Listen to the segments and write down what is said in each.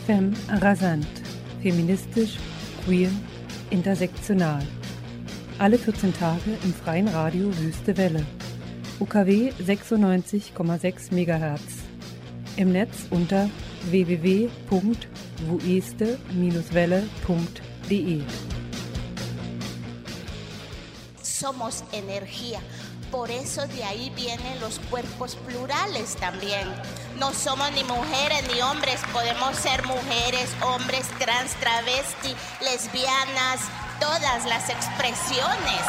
Femme rasant. Feministisch, queer, intersektional. Alle 14 Tage im freien Radio Wüste Welle. UKW 96,6 MHz. Im Netz unter www.wueste-welle.de. Somos energía. Por eso de ahí vienen los cuerpos plurales también. No somos ni mujeres ni hombres, podemos ser mujeres, hombres, trans, travesti, lesbianas, todas las expresiones.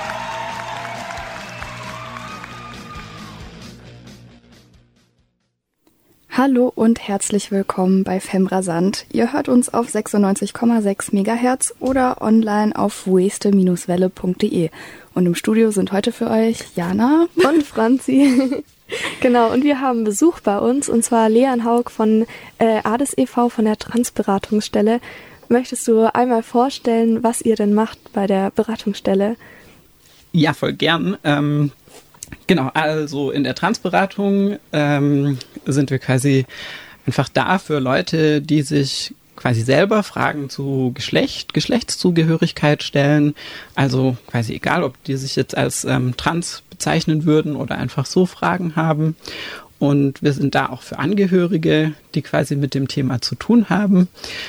Hallo und herzlich willkommen bei Femme rasant. Ihr hört uns auf 96,6 MHz oder online auf wueste-welle.de. Und im Studio sind heute für euch Jana und Franzi. Genau, und wir haben Besuch bei uns, und zwar Leon Haug von ADES e.V. von der Transberatungsstelle. Möchtest du einmal vorstellen, was ihr denn macht bei der Beratungsstelle? Ja, voll gern. Genau, also in der Transberatung sind wir quasi einfach da für Leute, die sich quasi selber Fragen zu Geschlechtszugehörigkeit stellen. Also quasi egal, ob die sich jetzt als trans bezeichnen würden oder einfach so Fragen haben. Und wir sind da auch für Angehörige, die quasi mit dem Thema zu tun haben.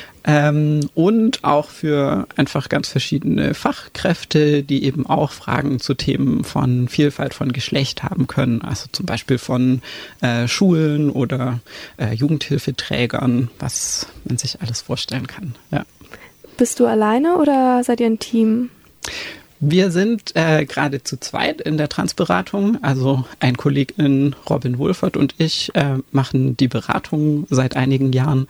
Und auch für einfach ganz verschiedene Fachkräfte, die eben auch Fragen zu Themen von Vielfalt von Geschlecht haben können. Also zum Beispiel von Schulen oder Jugendhilfeträgern, was man sich alles vorstellen kann. Ja. Bist du alleine oder seid ihr ein Team? Wir sind gerade zu zweit in der Transberatung. Also ein Kollegin Robin Wohlfahrt und ich machen die Beratung seit einigen Jahren.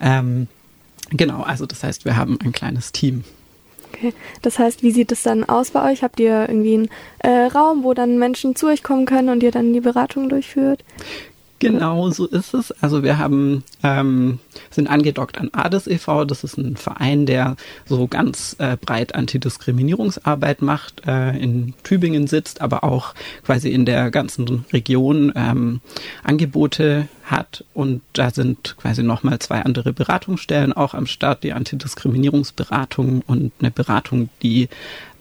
Genau, also das heißt, wir haben ein kleines Team. Okay, das heißt, wie sieht es dann aus bei euch? Habt ihr irgendwie einen Raum, wo dann Menschen zu euch kommen können und ihr dann die Beratung durchführt? Genau, so ist es. Also wir haben, sind angedockt an ADES e.V. Das ist ein Verein, der so ganz breit Antidiskriminierungsarbeit macht, in Tübingen sitzt, aber auch quasi in der ganzen Region Angebote hat. Und da sind quasi nochmal 2 andere Beratungsstellen auch am Start, die Antidiskriminierungsberatung und eine Beratung, die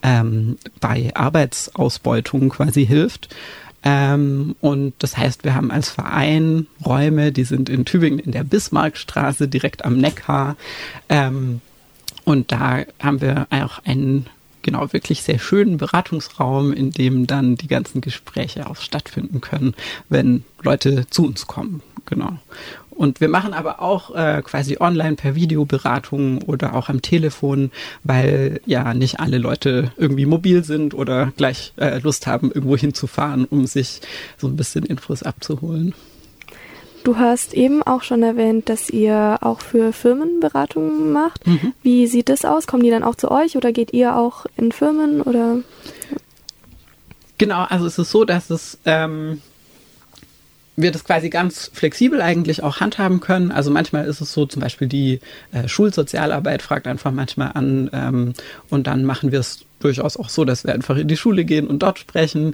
bei Arbeitsausbeutung quasi hilft. Und das heißt, wir haben als Verein Räume, die sind in Tübingen in der Bismarckstraße, direkt am Neckar. Und da haben wir auch einen wirklich sehr schönen Beratungsraum, in dem dann die ganzen Gespräche auch stattfinden können, wenn Leute zu uns kommen. Genau. Und wir machen aber auch quasi online per Videoberatung oder auch am Telefon, weil ja nicht alle Leute irgendwie mobil sind oder gleich Lust haben, irgendwo hinzufahren, um sich so ein bisschen Infos abzuholen. Du hast eben auch schon erwähnt, dass ihr auch für Firmen Beratungen macht. Mhm. Wie sieht das aus? Kommen die dann auch zu euch oder geht ihr auch in Firmen? Oder? Genau, also es ist so, dass wir das quasi ganz flexibel eigentlich auch handhaben können. Also manchmal ist es so, zum Beispiel die Schulsozialarbeit fragt einfach manchmal an und dann machen wir es durchaus auch so, dass wir einfach in die Schule gehen und dort sprechen.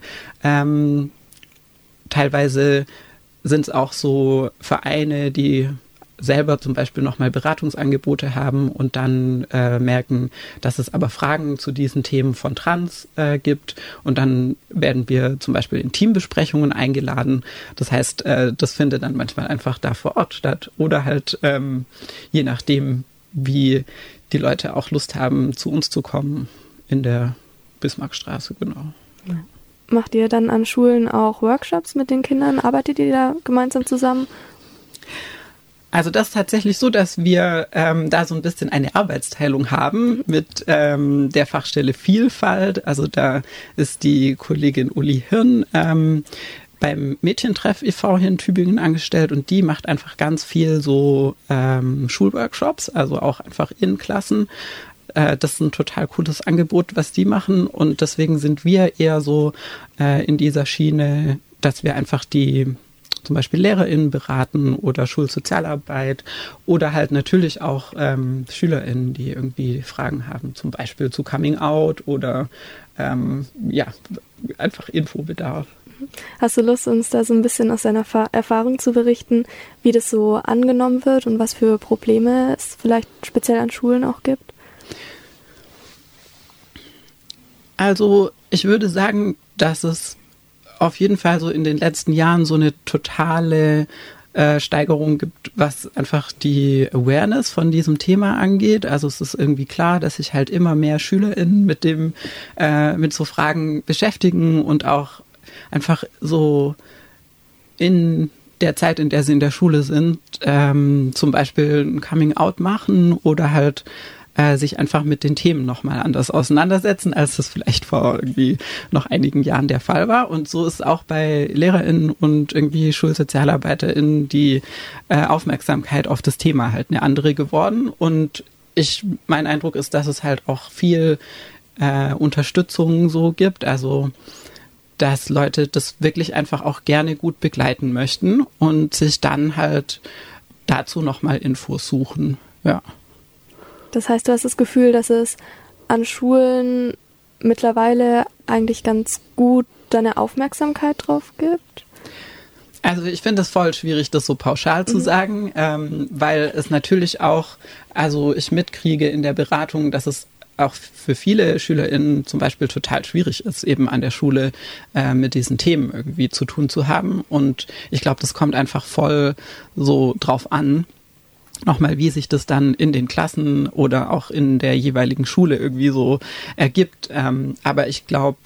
Teilweise sind es auch so Vereine, die selber zum Beispiel nochmal Beratungsangebote haben und dann merken, dass es aber Fragen zu diesen Themen von Trans gibt und dann werden wir zum Beispiel in Teambesprechungen eingeladen. Das heißt, das findet dann manchmal einfach da vor Ort statt oder halt je nachdem, wie die Leute auch Lust haben, zu uns zu kommen in der Bismarckstraße, genau. Ja. Macht ihr dann an Schulen auch Workshops mit den Kindern? Arbeitet ihr da gemeinsam zusammen? Also das ist tatsächlich so, dass wir da so ein bisschen eine Arbeitsteilung haben mit der Fachstelle Vielfalt. Also da ist die Kollegin Uli Hirn beim Mädchentreff e.V. hier in Tübingen angestellt und die macht einfach ganz viel so Schulworkshops, also auch einfach in Klassen. Das ist ein total cooles Angebot, was die machen und deswegen sind wir eher so in dieser Schiene, dass wir einfach die zum Beispiel LehrerInnen beraten oder Schulsozialarbeit oder halt natürlich auch SchülerInnen, die irgendwie Fragen haben, zum Beispiel zu Coming Out oder einfach Infobedarf. Hast du Lust, uns da so ein bisschen aus deiner Erfahrung zu berichten, wie das so angenommen wird und was für Probleme es vielleicht speziell an Schulen auch gibt? Also ich würde sagen, dass es auf jeden Fall so in den letzten Jahren so eine totale Steigerung gibt, was einfach die Awareness von diesem Thema angeht. Also es ist irgendwie klar, dass sich halt immer mehr SchülerInnen mit so Fragen beschäftigen und auch einfach so in der Zeit, in der sie in der Schule sind, zum Beispiel ein Coming-out machen oder halt sich einfach mit den Themen nochmal anders auseinandersetzen, als das vielleicht vor irgendwie noch einigen Jahren der Fall war. Und so ist auch bei LehrerInnen und irgendwie SchulsozialarbeiterInnen die Aufmerksamkeit auf das Thema halt eine andere geworden. Und mein Eindruck ist, dass es halt auch viel Unterstützung so gibt, also dass Leute das wirklich einfach auch gerne gut begleiten möchten und sich dann halt dazu nochmal Infos suchen, ja. Das heißt, du hast das Gefühl, dass es an Schulen mittlerweile eigentlich ganz gut deine Aufmerksamkeit drauf gibt? Also ich finde es voll schwierig, das so pauschal zu sagen, weil es natürlich auch, also ich mitkriege in der Beratung, dass es auch für viele SchülerInnen zum Beispiel total schwierig ist, eben an der Schule mit diesen Themen irgendwie zu tun zu haben. Und ich glaube, das kommt einfach voll so drauf an, nochmal, wie sich das dann in den Klassen oder auch in der jeweiligen Schule irgendwie so ergibt. Aber ich glaube,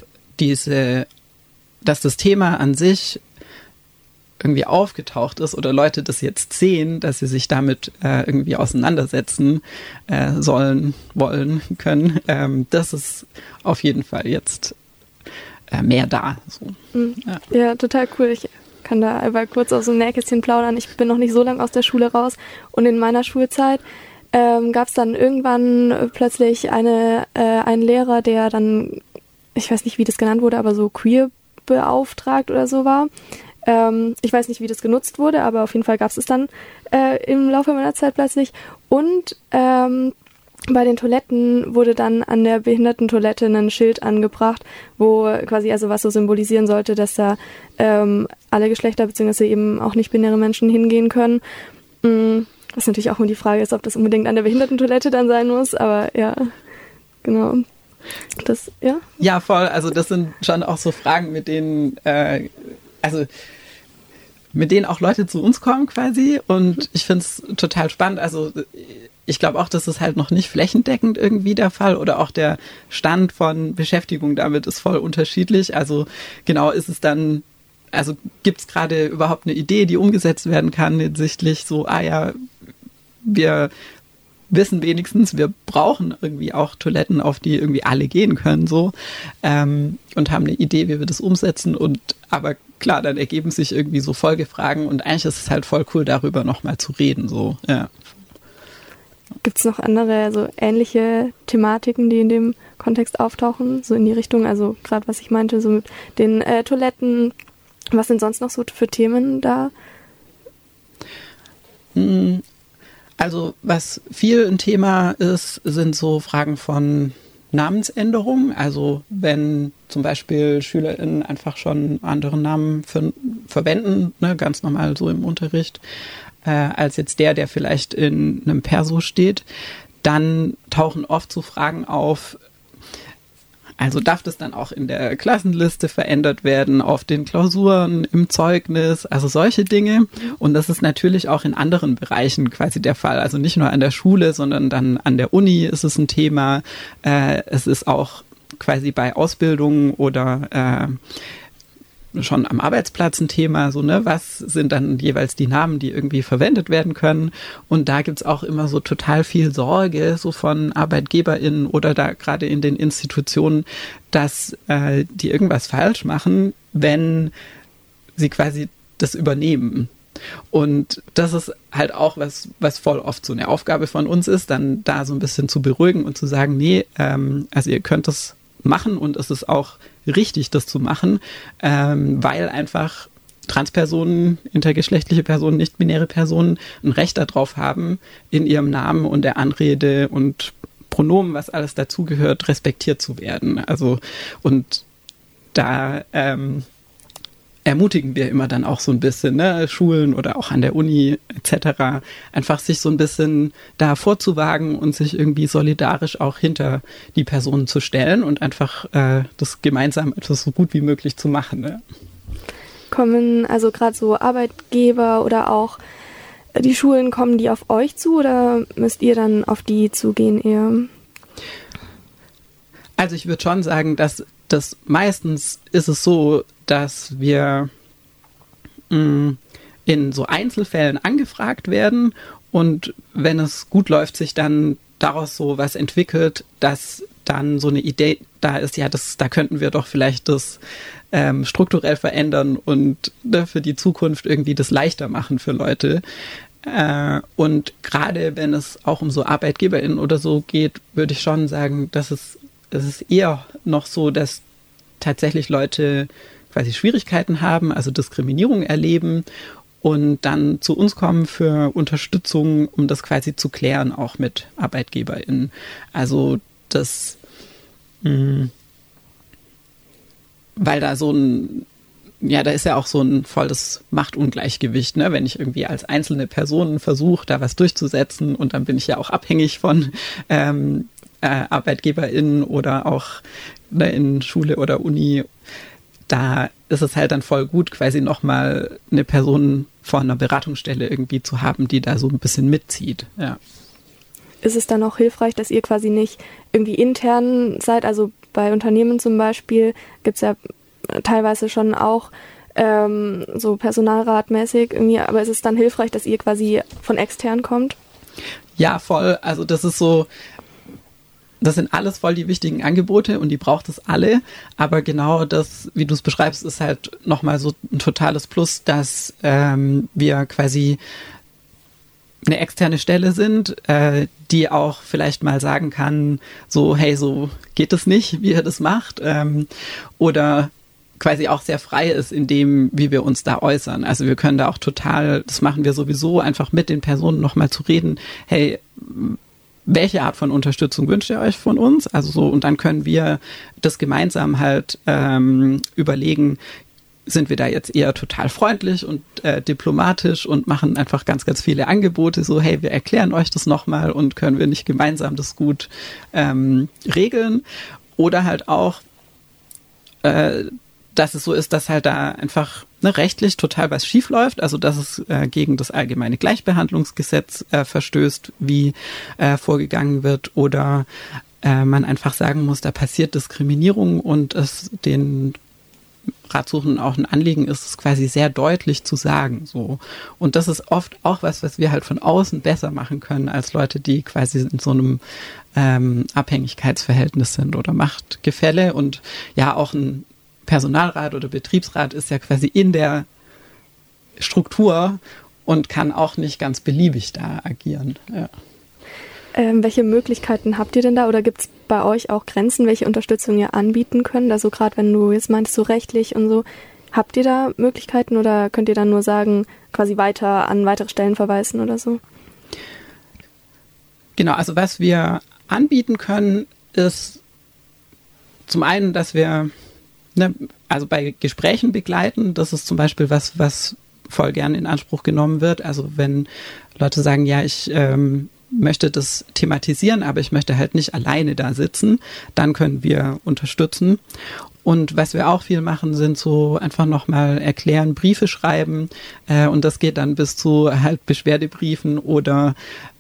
dass das Thema an sich irgendwie aufgetaucht ist oder Leute das jetzt sehen, dass sie sich damit irgendwie auseinandersetzen sollen, wollen, können, das ist auf jeden Fall jetzt mehr da. So. Ja, total cool. Ich kann da aber kurz aus dem Nähkästchen plaudern. Ich bin noch nicht so lange aus der Schule raus und in meiner Schulzeit gab es dann irgendwann plötzlich einen Lehrer, der dann, ich weiß nicht, wie das genannt wurde, aber so queer beauftragt oder so war. Ich weiß nicht, wie das genutzt wurde, aber auf jeden Fall gab es dann im Laufe meiner Zeit plötzlich. Und bei den Toiletten wurde dann an der Behindertentoilette ein Schild angebracht, wo quasi, also was so symbolisieren sollte, dass da alle Geschlechter bzw. eben auch nicht-binäre Menschen hingehen können. Was natürlich auch immer die Frage ist, ob das unbedingt an der Behindertentoilette dann sein muss, aber ja, genau. Das, ja? Ja, voll. Also das sind schon auch so Fragen, mit denen auch Leute zu uns kommen quasi, und ich finde es total spannend. Also ich glaube auch, das ist halt noch nicht flächendeckend irgendwie der Fall, oder auch der Stand von Beschäftigung damit ist voll unterschiedlich. Also genau, ist es dann, also gibt es gerade überhaupt eine Idee, die umgesetzt werden kann, hinsichtlich so, wir wissen wenigstens, wir brauchen irgendwie auch Toiletten, auf die irgendwie alle gehen können, so, und haben eine Idee, wie wir das umsetzen, aber klar, dann ergeben sich irgendwie so Folgefragen, und eigentlich ist es halt voll cool, darüber nochmal zu reden, so, ja. Gibt es noch andere, so ähnliche Thematiken, die in dem Kontext auftauchen, so in die Richtung, also gerade was ich meinte, so mit den Toiletten, was sind sonst noch so für Themen da? Also was viel ein Thema ist, sind so Fragen von Namensänderung. Also wenn zum Beispiel SchülerInnen einfach schon andere Namen verwenden, ne, ganz normal so im Unterricht, als jetzt der vielleicht in einem Perso steht, dann tauchen oft so Fragen auf, also darf das dann auch in der Klassenliste verändert werden, auf den Klausuren, im Zeugnis, also solche Dinge. Und das ist natürlich auch in anderen Bereichen quasi der Fall. Also nicht nur an der Schule, sondern dann an der Uni ist es ein Thema. Es ist auch quasi bei Ausbildungen oder schon am Arbeitsplatz ein Thema, so, ne, was sind dann jeweils die Namen, die irgendwie verwendet werden können, und da gibt's auch immer so total viel Sorge, so von ArbeitgeberInnen oder da gerade in den Institutionen, dass die irgendwas falsch machen, wenn sie quasi das übernehmen. Und das ist halt auch was voll oft so eine Aufgabe von uns ist, dann da so ein bisschen zu beruhigen und zu sagen, nee, also ihr könnt das machen und es ist auch richtig, das zu machen, weil einfach Transpersonen, intergeschlechtliche Personen, nicht-binäre Personen ein Recht darauf haben, in ihrem Namen und der Anrede und Pronomen, was alles dazugehört, respektiert zu werden. Also und da ermutigen wir immer dann auch so ein bisschen, ne, Schulen oder auch an der Uni etc., einfach sich so ein bisschen da vorzuwagen und sich irgendwie solidarisch auch hinter die Personen zu stellen und einfach das gemeinsam etwas so gut wie möglich zu machen. Ne? Kommen also gerade so Arbeitgeber oder auch die Schulen, kommen die auf euch zu oder müsst ihr dann auf die zugehen eher? Also ich würde schon sagen, dass das meistens ist es so, dass wir in so Einzelfällen angefragt werden und wenn es gut läuft, sich dann daraus so was entwickelt, dass dann so eine Idee da ist, ja, da könnten wir doch vielleicht das strukturell verändern und für die Zukunft irgendwie das leichter machen für Leute. Und gerade wenn es auch um so ArbeitgeberInnen oder so geht, würde ich schon sagen, dass es ist eher noch so, dass tatsächlich Leute quasi Schwierigkeiten haben, also Diskriminierung erleben und dann zu uns kommen für Unterstützung, um das quasi zu klären, auch mit ArbeitgeberInnen. Also das, weil da da ist ja auch so ein volles Machtungleichgewicht, ne? Wenn ich irgendwie als einzelne Person versuche, da was durchzusetzen und dann bin ich ja auch abhängig von ArbeitgeberInnen oder auch in Schule oder Uni, da ist es halt dann voll gut, quasi nochmal eine Person vor einer Beratungsstelle irgendwie zu haben, die da so ein bisschen mitzieht. Ja. Ist es dann auch hilfreich, dass ihr quasi nicht irgendwie intern seid, also bei Unternehmen zum Beispiel gibt es ja teilweise schon auch so personalratmäßig irgendwie, aber ist es dann hilfreich, dass ihr quasi von extern kommt? Ja, voll. Also das sind alles voll die wichtigen Angebote und die braucht es alle. Aber genau das, wie du es beschreibst, ist halt nochmal so ein totales Plus, dass wir quasi eine externe Stelle sind, die auch vielleicht mal sagen kann, so, hey, so geht es nicht, wie ihr das macht. Oder quasi auch sehr frei ist in dem, wie wir uns da äußern. Also wir können da auch total, das machen wir sowieso, einfach mit den Personen nochmal zu reden, hey, welche Art von Unterstützung wünscht ihr euch von uns? Also so, und dann können wir das gemeinsam halt überlegen, sind wir da jetzt eher total freundlich und diplomatisch und machen einfach ganz, ganz viele Angebote, so, hey, wir erklären euch das nochmal und können wir nicht gemeinsam das gut regeln? Oder halt auch, dass es so ist, dass halt da einfach rechtlich total was schief läuft, also dass es gegen das allgemeine Gleichbehandlungsgesetz verstößt, wie vorgegangen wird, oder man einfach sagen muss, da passiert Diskriminierung und es den Ratsuchenden auch ein Anliegen ist, es quasi sehr deutlich zu sagen. So. Und das ist oft auch was wir halt von außen besser machen können, als Leute, die quasi in so einem Abhängigkeitsverhältnis sind oder Machtgefälle. Und ja, auch ein Personalrat oder Betriebsrat ist ja quasi in der Struktur und kann auch nicht ganz beliebig da agieren. Ja. Welche Möglichkeiten habt ihr denn da oder gibt es bei euch auch Grenzen, welche Unterstützung ihr anbieten könnt? Also gerade wenn du jetzt meintest, so rechtlich und so, habt ihr da Möglichkeiten oder könnt ihr dann nur sagen, quasi weiter an weitere Stellen verweisen oder so? Genau, also was wir anbieten können, ist zum einen, dass wir also bei Gesprächen begleiten, das ist zum Beispiel was voll gern in Anspruch genommen wird. Also wenn Leute sagen, ja, ich möchte das thematisieren, aber ich möchte halt nicht alleine da sitzen, dann können wir unterstützen. Und was wir auch viel machen, sind so einfach nochmal erklären, Briefe schreiben und das geht dann bis zu halt Beschwerdebriefen oder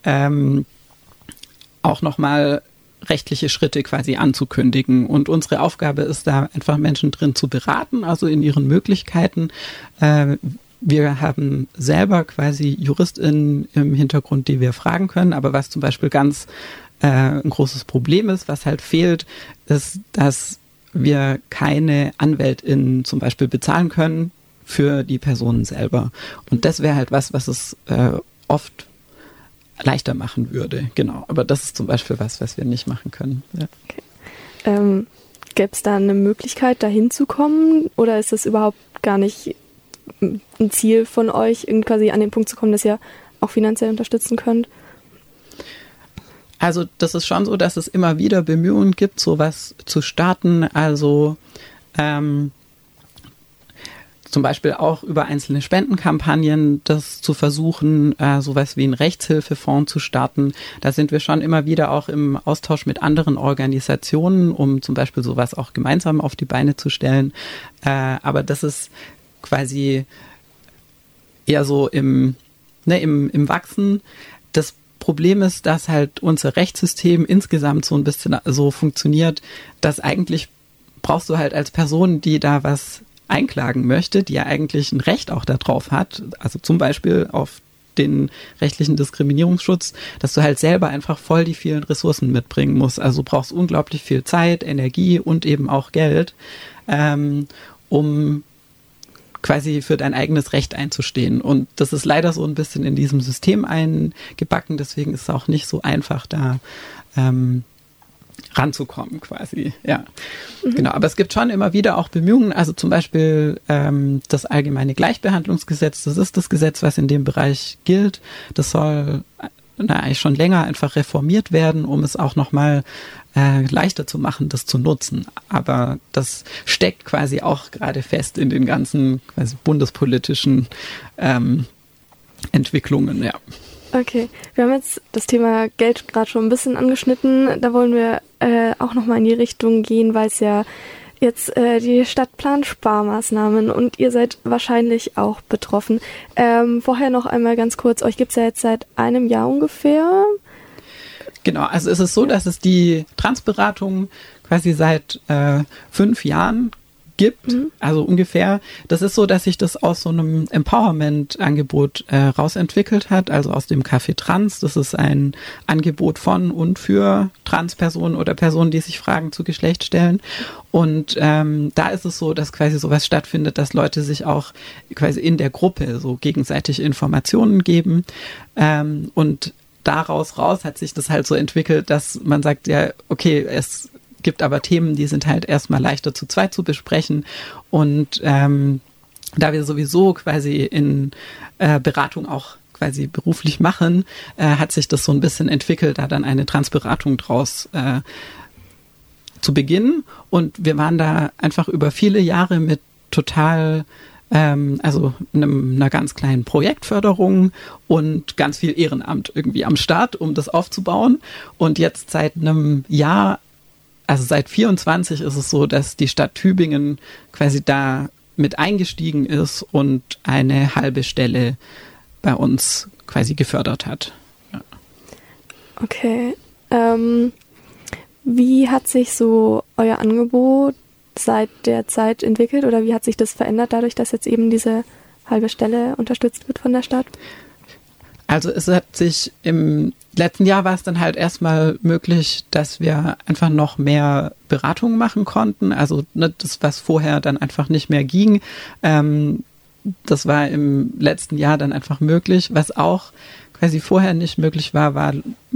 auch nochmal rechtliche Schritte quasi anzukündigen. Und unsere Aufgabe ist da einfach Menschen drin zu beraten, also in ihren Möglichkeiten. Wir haben selber quasi JuristInnen im Hintergrund, die wir fragen können, aber was zum Beispiel ganz ein großes Problem ist, was halt fehlt, ist, dass wir keine AnwältInnen zum Beispiel bezahlen können für die Personen selber. Und das wäre halt was es oft leichter machen würde, genau. Aber das ist zum Beispiel was wir nicht machen können. Ja. Okay. Gäbe es da eine Möglichkeit, da hinzukommen oder ist das überhaupt gar nicht ein Ziel von euch, quasi an den Punkt zu kommen, dass ihr auch finanziell unterstützen könnt? Also das ist schon so, dass es immer wieder Bemühungen gibt, sowas zu starten. Also zum zum Beispiel auch über einzelne Spendenkampagnen das zu versuchen, sowas wie einen Rechtshilfefonds zu starten. Da sind wir schon immer wieder auch im Austausch mit anderen Organisationen, um zum Beispiel sowas auch gemeinsam auf die Beine zu stellen. Aber das ist quasi eher so im Wachsen. Das Problem ist, dass halt unser Rechtssystem insgesamt so ein bisschen so funktioniert, dass eigentlich brauchst du halt als Person, die da was einklagen möchte, die ja eigentlich ein Recht auch darauf hat, also zum Beispiel auf den rechtlichen Diskriminierungsschutz, dass du halt selber einfach voll die vielen Ressourcen mitbringen musst. Also du brauchst unglaublich viel Zeit, Energie und eben auch Geld, um quasi für dein eigenes Recht einzustehen. Und das ist leider so ein bisschen in diesem System eingebacken, deswegen ist es auch nicht so einfach, da ranzukommen quasi, ja. Genau, aber es gibt schon immer wieder auch Bemühungen, also zum Beispiel das Allgemeine Gleichbehandlungsgesetz, das ist das Gesetz, was in dem Bereich gilt. Das soll eigentlich schon länger einfach reformiert werden, um es auch nochmal leichter zu machen, das zu nutzen. Aber das steckt quasi auch gerade fest in den ganzen quasi bundespolitischen Entwicklungen, ja. Okay, wir haben jetzt das Thema Geld gerade schon ein bisschen angeschnitten. Da wollen wir auch nochmal in die Richtung gehen, weil es ja jetzt die Stadt plant Sparmaßnahmen und ihr seid wahrscheinlich auch betroffen. Vorher noch einmal ganz kurz, euch gibt es ja jetzt seit einem Jahr ungefähr. Genau, also es ist so, dass es die Transberatung quasi seit 5 Jahren gibt, also ungefähr. Das ist so, dass sich das aus so einem Empowerment-Angebot rausentwickelt hat, also aus dem Café Trans. Das ist ein Angebot von und für Transpersonen oder Personen, die sich Fragen zu Geschlecht stellen. Und da ist es so, dass quasi sowas stattfindet, dass Leute sich auch quasi in der Gruppe so gegenseitig Informationen geben. Und daraus raus hat sich das halt so entwickelt, dass man sagt, ja, okay, es gibt aber Themen, die sind halt erstmal leichter zu zweit zu besprechen. Und da wir sowieso quasi in Beratung auch quasi beruflich machen, hat sich das so ein bisschen entwickelt, da dann eine Transberatung draus zu beginnen. Und wir waren da einfach über viele Jahre mit total also einer ganz kleinen Projektförderung und ganz viel Ehrenamt irgendwie am Start, um das aufzubauen. Und jetzt seit einem Jahr, also seit 24 ist es so, dass die Stadt Tübingen quasi da mit eingestiegen ist und eine halbe Stelle bei uns quasi gefördert hat. Ja. Okay. Wie hat sich so euer Angebot seit der Zeit entwickelt oder wie hat sich das verändert dadurch, dass jetzt eben diese halbe Stelle unterstützt wird von der Stadt? Also es hat sich im letzten Jahr war es dann halt erstmal möglich, dass wir einfach noch mehr Beratungen machen konnten. Also das, was vorher dann einfach nicht mehr ging, das war im letzten Jahr dann einfach möglich. Was auch quasi vorher nicht möglich war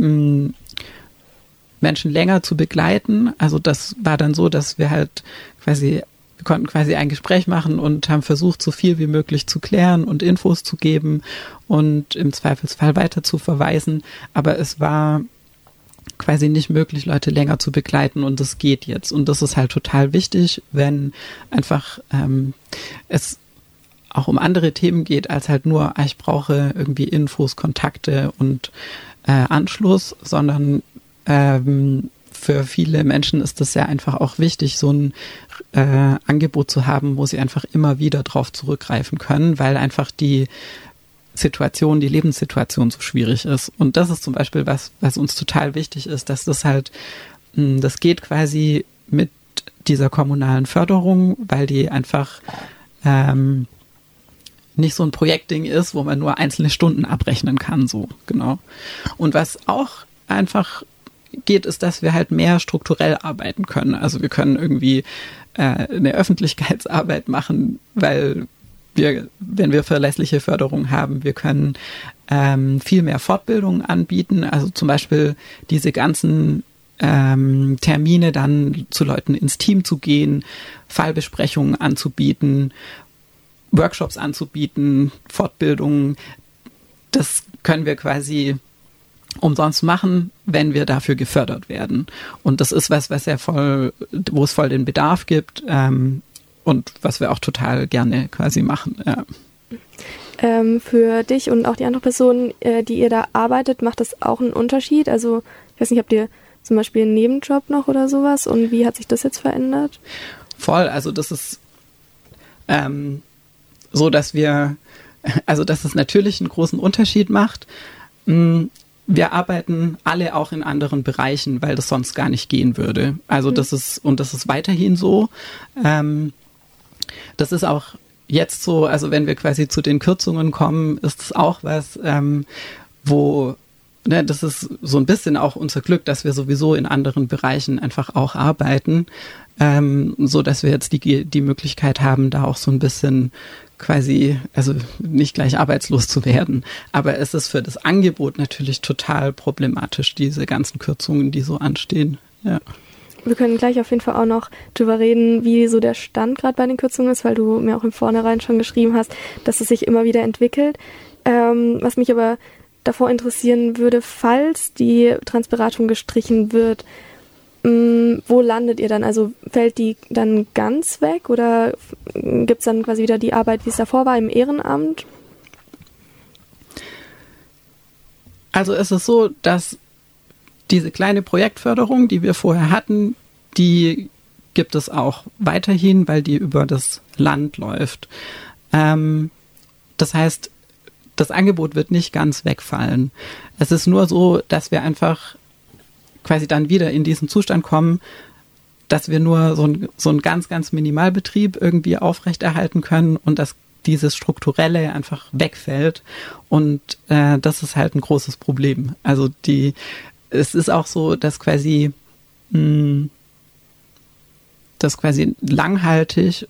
Menschen länger zu begleiten. Also das war dann so, dass wir konnten quasi ein Gespräch machen und haben versucht, so viel wie möglich zu klären und Infos zu geben und im Zweifelsfall weiter zu verweisen. Aber es war quasi nicht möglich, Leute länger zu begleiten und das geht jetzt. Und das ist halt total wichtig, wenn einfach es auch um andere Themen geht, als halt nur, ich brauche irgendwie Infos, Kontakte und Anschluss, sondern für viele Menschen ist das ja einfach auch wichtig, so ein Angebot zu haben, wo sie einfach immer wieder drauf zurückgreifen können, weil einfach die Lebenssituation so schwierig ist. Und das ist zum Beispiel was uns total wichtig ist, dass das halt, das geht quasi mit dieser kommunalen Förderung, weil die einfach nicht so ein Projektding ist, wo man nur einzelne Stunden abrechnen kann, so, genau. Und was auch einfach geht, ist, dass wir halt mehr strukturell arbeiten können. Also wir können irgendwie eine Öffentlichkeitsarbeit machen, weil wenn wir verlässliche Förderung haben, wir können viel mehr Fortbildungen anbieten. Also zum Beispiel diese ganzen Termine dann zu Leuten ins Team zu gehen, Fallbesprechungen anzubieten, Workshops anzubieten, Fortbildungen. Das können wir quasi umsonst machen, wenn wir dafür gefördert werden. Und das ist was ja wo es voll den Bedarf gibt. und was wir auch total gerne quasi machen. Ja. Für dich und auch die andere Person, die ihr da arbeitet, macht das auch einen Unterschied? Also ich weiß nicht, habt ihr zum Beispiel einen Nebenjob noch oder sowas und wie hat sich das jetzt verändert? Voll, also das ist so, dass es natürlich einen großen Unterschied macht. Wir arbeiten alle auch in anderen Bereichen, weil das sonst gar nicht gehen würde. Also das ist weiterhin so. Das ist auch jetzt so, also wenn wir quasi zu den Kürzungen kommen, ist es auch was, das ist so ein bisschen auch unser Glück, dass wir sowieso in anderen Bereichen einfach auch arbeiten, so dass wir jetzt die Möglichkeit haben, da auch so ein bisschen quasi, also nicht gleich arbeitslos zu werden. Aber es ist für das Angebot natürlich total problematisch, diese ganzen Kürzungen, die so anstehen. Ja. Wir können gleich auf jeden Fall auch noch drüber reden, wie so der Stand gerade bei den Kürzungen ist, weil du mir auch im Vornherein schon geschrieben hast, dass es sich immer wieder entwickelt. Was mich aber davor interessieren würde, falls die Transberatung gestrichen wird, wo landet ihr dann? Also fällt die dann ganz weg oder gibt es dann quasi wieder die Arbeit, wie es davor war, im Ehrenamt? Also es ist so, dass diese kleine Projektförderung, die wir vorher hatten, die gibt es auch weiterhin, weil die über das Land läuft. Das heißt, das Angebot wird nicht ganz wegfallen. Es ist nur so, dass wir einfach quasi dann wieder in diesen Zustand kommen, dass wir nur so einen ganz, ganz Minimalbetrieb irgendwie aufrechterhalten können und dass dieses Strukturelle einfach wegfällt. Und das ist halt ein großes Problem. Also es ist auch so, dass quasi nachhaltig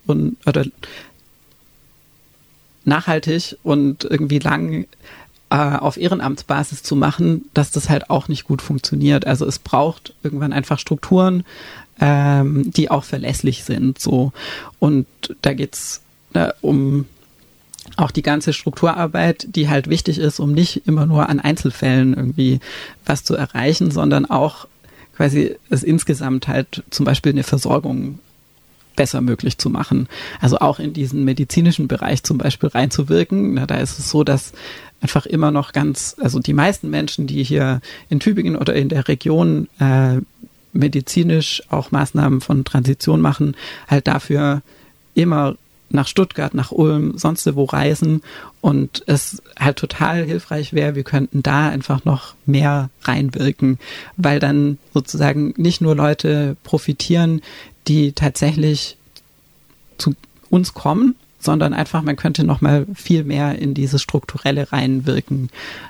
und irgendwie lang auf Ehrenamtsbasis zu machen, dass das halt auch nicht gut funktioniert. Also es braucht irgendwann einfach Strukturen, die auch verlässlich sind. So. Und da geht's um auch die ganze Strukturarbeit, die halt wichtig ist, um nicht immer nur an Einzelfällen irgendwie was zu erreichen, sondern auch quasi es insgesamt halt zum Beispiel eine Versorgung besser möglich zu machen. Also auch in diesen medizinischen Bereich zum Beispiel reinzuwirken. Da ist es so, dass einfach immer noch also die meisten Menschen, die hier in Tübingen oder in der Region medizinisch auch Maßnahmen von Transition machen, halt dafür immer nach Stuttgart, nach Ulm, sonst wo reisen und es halt total hilfreich wäre, wir könnten da einfach noch mehr reinwirken, weil dann sozusagen nicht nur Leute profitieren, die tatsächlich zu uns kommen, sondern einfach, man könnte noch mal viel mehr in dieses Strukturelle reinwirken.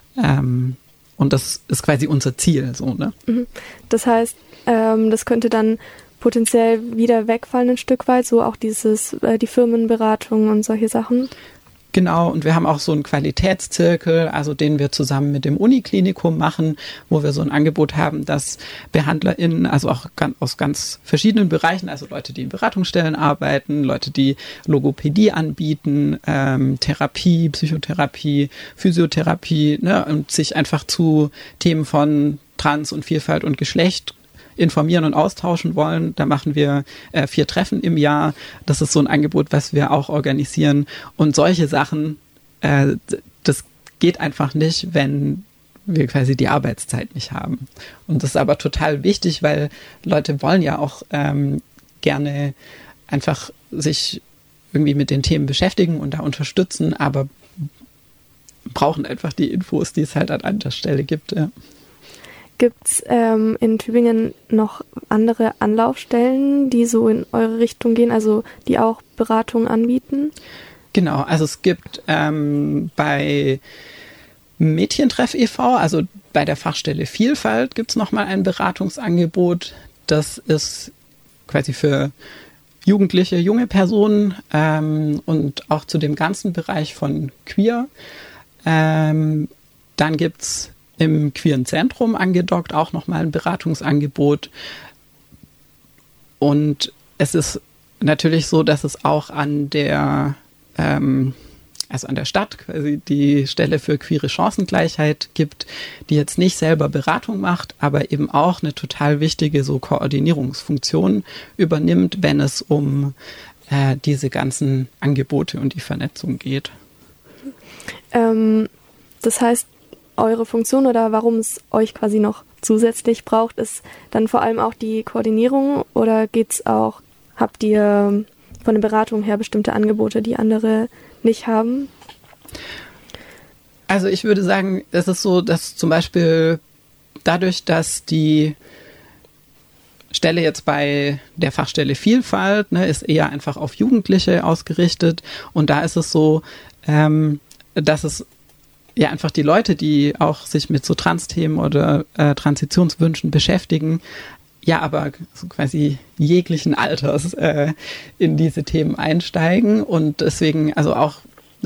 Und das ist quasi unser Ziel. So, ne? Das heißt, das könnte dann potenziell wieder wegfallen ein Stück weit, so auch die Firmenberatung und solche Sachen? Genau, und wir haben auch so einen Qualitätszirkel, also den wir zusammen mit dem Uniklinikum machen, wo wir so ein Angebot haben, dass BehandlerInnen, also auch aus ganz verschiedenen Bereichen, also Leute, die in Beratungsstellen arbeiten, Leute, die Logopädie anbieten, Therapie, Psychotherapie, Physiotherapie, ne, und sich einfach zu Themen von Trans und Vielfalt und Geschlecht informieren und austauschen wollen. Da machen wir 4 Treffen im Jahr. Das ist so ein Angebot, was wir auch organisieren. Und solche Sachen, das geht einfach nicht, wenn wir quasi die Arbeitszeit nicht haben. Und das ist aber total wichtig, weil Leute wollen ja auch gerne einfach sich irgendwie mit den Themen beschäftigen und da unterstützen, aber brauchen einfach die Infos, die es halt an anderer Stelle gibt. Ja. Gibt es in Tübingen noch andere Anlaufstellen, die so in eure Richtung gehen, also die auch Beratung anbieten? Genau, also es gibt bei Mädchentreff e.V., also bei der Fachstelle Vielfalt, gibt es nochmal ein Beratungsangebot. Das ist quasi für Jugendliche, junge Personen und auch zu dem ganzen Bereich von Queer. Dann gibt es im Queeren Zentrum angedockt auch nochmal ein Beratungsangebot. Und es ist natürlich so, dass es auch an der Stadt quasi die Stelle für queere Chancengleichheit gibt, die jetzt nicht selber Beratung macht, aber eben auch eine total wichtige so Koordinierungsfunktion übernimmt, wenn es um diese ganzen Angebote und die Vernetzung geht. Das heißt, eure Funktion oder warum es euch quasi noch zusätzlich braucht, ist dann vor allem auch die Koordinierung oder habt ihr von der Beratung her bestimmte Angebote, die andere nicht haben? Also ich würde sagen, es ist so, dass zum Beispiel dadurch, dass die Stelle jetzt bei der Fachstelle Vielfalt, ist eher einfach auf Jugendliche ausgerichtet und da ist es so, dass es ja einfach die Leute, die auch sich mit so Trans-Themen oder Transitionswünschen beschäftigen, ja aber so quasi jeglichen Alters in diese Themen einsteigen und deswegen also auch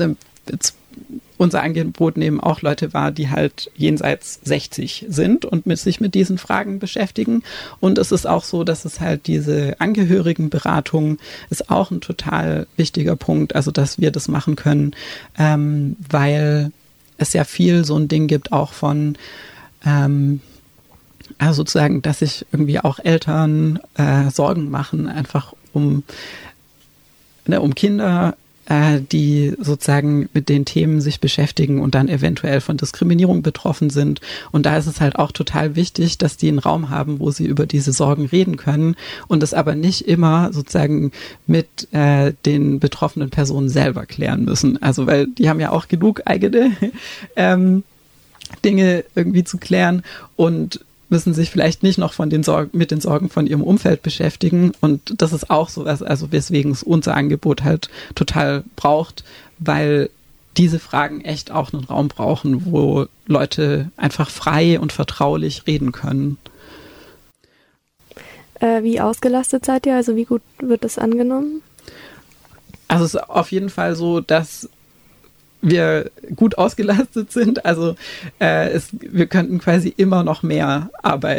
unser Angebot nehmen auch Leute wahr, die halt jenseits 60 sind und sich mit diesen Fragen beschäftigen. Und es ist auch so, dass es halt diese Angehörigenberatung ist auch ein total wichtiger Punkt, also dass wir das machen können, weil es ja viel so ein Ding gibt auch von also sozusagen, dass sich irgendwie auch Eltern Sorgen machen, einfach um Kinder, die sozusagen mit den Themen sich beschäftigen und dann eventuell von Diskriminierung betroffen sind. Und da ist es halt auch total wichtig, dass die einen Raum haben, wo sie über diese Sorgen reden können und es aber nicht immer sozusagen mit den betroffenen Personen selber klären müssen. Also weil die haben ja auch genug eigene Dinge irgendwie zu klären und müssen sich vielleicht nicht noch mit den Sorgen von ihrem Umfeld beschäftigen. Und das ist auch so was, also weswegen es unser Angebot halt total braucht, weil diese Fragen echt auch einen Raum brauchen, wo Leute einfach frei und vertraulich reden können. Wie ausgelastet seid ihr? Also wie gut wird das angenommen? Also es ist auf jeden Fall so, dass wir gut ausgelastet sind. Also wir könnten quasi immer noch mehr